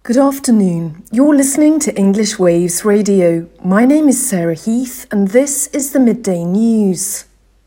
Good afternoon. You're listening to English Waves Radio. My name is Sarah Heath and this is the Midday News.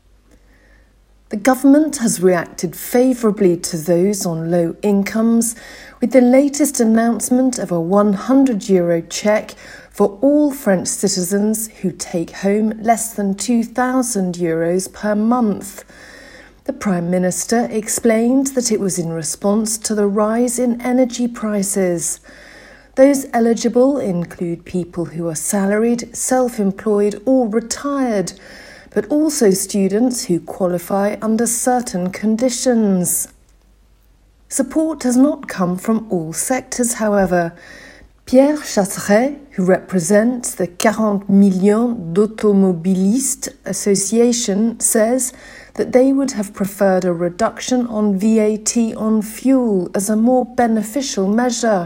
The government has reacted favourably to those on low incomes with the latest announcement of a €100 cheque for all French citizens who take home less than €2,000 per month. The Prime Minister explained that it was in response to the rise in energy prices. Those eligible include people who are salaried, self-employed or retired, but also students who qualify under certain conditions. Support has not come from all sectors, however. Pierre Chasseret, who represents the 40 Millions d'Automobilistes Association, says that they would have preferred a reduction on VAT on fuel as a more beneficial measure.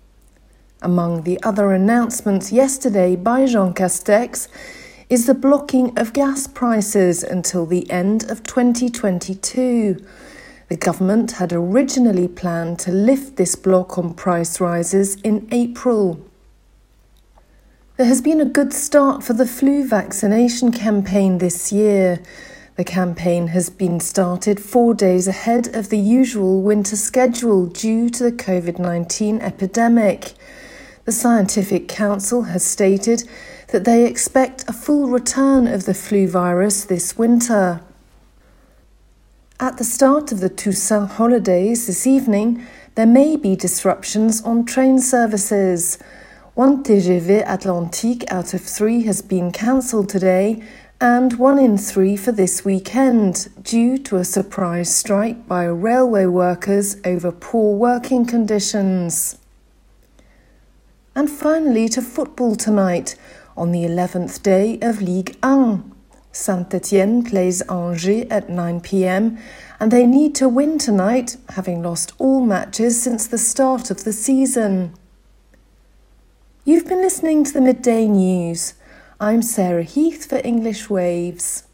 Among the other announcements yesterday by Jean Castex is the blocking of gas prices until the end of 2022. The government had originally planned to lift this block on price rises in April. There has been a good start for the flu vaccination campaign this year. The campaign has been started 4 days ahead of the usual winter schedule due to the COVID-19 epidemic. The Scientific Council has stated that they expect a full return of the flu virus this winter. At the start of the Toussaint holidays this evening, there may be disruptions on train services. One TGV Atlantique out of 3 has been cancelled today, and 1 in 3 for this weekend, due to a surprise strike by railway workers over poor working conditions. And finally to football tonight, on the 11th day of Ligue 1. Saint-Etienne plays Angers at 9 p.m. and they need to win tonight, having lost all matches since the start of the season. You've been listening to the Midday News. I'm Sarah Heath for English Waves.